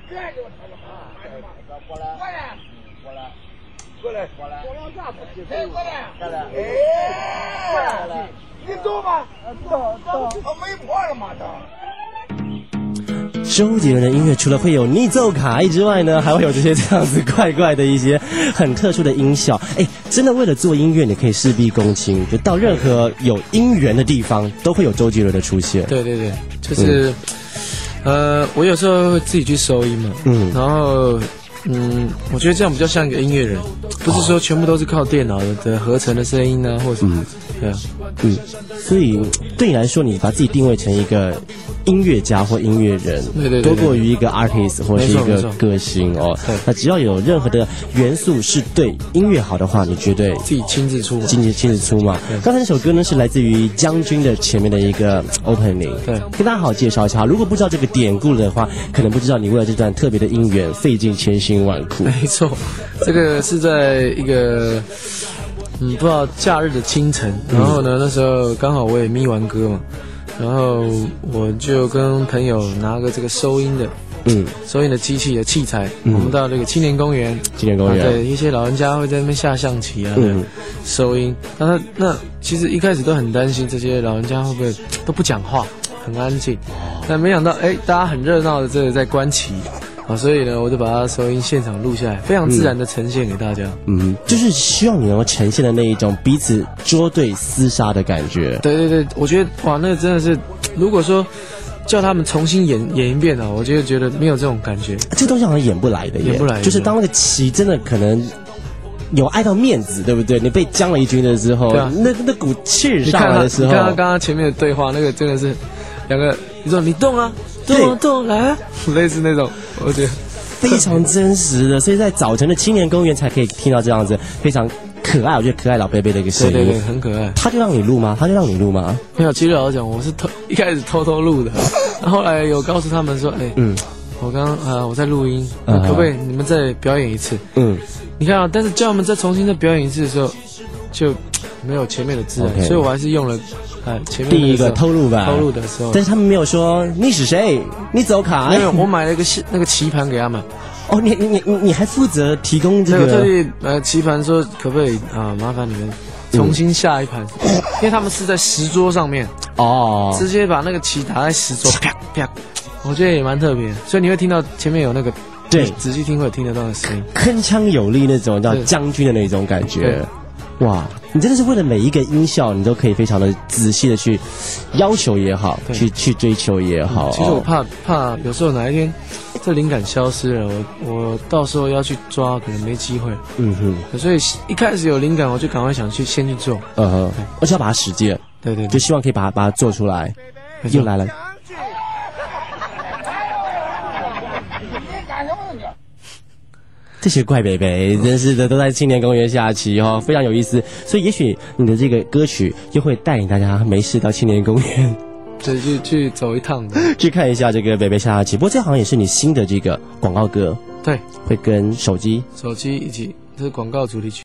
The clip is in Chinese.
这就是他的妈！过来，过来，过来，过来，过来，啥不接受？过来，过来，过来，你走吧，走，我没破了嘛，都。 周杰伦的音乐除了会有逆奏卡之外呢，还会有这些这样子怪怪的一些很特殊的音效。真的为了做音乐，你可以事必躬亲，就到任何有音源的地方，都会有周杰伦的出现。 对对对，就是，我有时候会自己去收音嘛，然后。我觉得这样比较像一个音乐人，不是说全部都是靠电脑的合成的声音啊，或者什么，对啊， 所以对你来说，你把自己定位成一个音乐家或音乐人， 对， 多过于一个 artist 或是一个歌星哦。那只要有任何的元素是对音乐好的话，你绝对自己亲自出嘛， 亲自出嘛。刚才那首歌呢是来自于将军的前面的一个 opening， 对，跟大家好介绍一下。如果不知道这个典故的话，可能不知道你为了这段特别的音源费尽千辛万苦。 没错，这个是在一个不知道假日的清晨，然后呢那时候刚好我也咪完歌嘛，然后我就跟朋友拿个这个收音的机器的器材，我们到这个青年公园，对，一些老人家会在那边下象棋啊，收音。那其实一开始都很担心这些老人家会不会都不讲话，很安静，但没想到大家很热闹的这个在观棋。所以呢，我就把它收音现场录下来，非常自然的呈现给大家。 就是希望你能够呈现的那一种彼此捉对厮杀的感觉。 对，我觉得哇，那个真的是，如果说叫他们重新演一遍啊，我觉得没有这种感觉。 这东西好像演不来的耶， 演不来。 就是当那个棋真的可能有碍到面子，对不对？你被将了一军的时候，对啊，那股气儿上来的时候， 你看他刚刚前面的对话，那个真的是两个，你说你动啊。动来啊，类似那种，我觉得非常真实的，所以在早晨的青年公园才可以听到这样子非常可爱，我觉得可爱老贝贝的一个声音， 对，很可爱。 他就让你录吗？没有，其实老实讲，我是一开始偷录的，后来有告诉他们说，我我在录音，可不可以你们再表演一次？你看啊，但是叫他们再重新再表演一次的时候，就没有前面的自然，所以我还是用了。前面第一个偷录的时候， 但是他们没有说你是谁，你走开。 没有，我买了一个那个棋盘给他们。 哦，你还负责提供这个？ 对，棋盘说可不可以麻烦你们重新下一盘，因为他们是在石桌上面直接把那个棋打在石桌，啪啪，我觉得也蛮特别，所以你会听到前面有那个，对，仔细听会听得到的声音， 铿锵有力那种叫将军的那种感觉。哇，你真的是为了每一个音效，你都可以非常的仔细的去要求也好，去追求也好。 其实我怕有时候哪一天这灵感消失了，我到时候要去抓，可能没机会。所以一开始有灵感，我就赶快想先去做。 而且要把它实践。对，就希望可以把它做出来。又来了。这些怪北北真是的，都在青年公园下棋非常有意思。所以也许你的这个歌曲就会带领大家没事到青年公园， 对，去走一趟的， 去看一下这个北北下棋。不过这好像也是你新的这个广告歌， 对， 会跟手机一起，这是广告主题曲。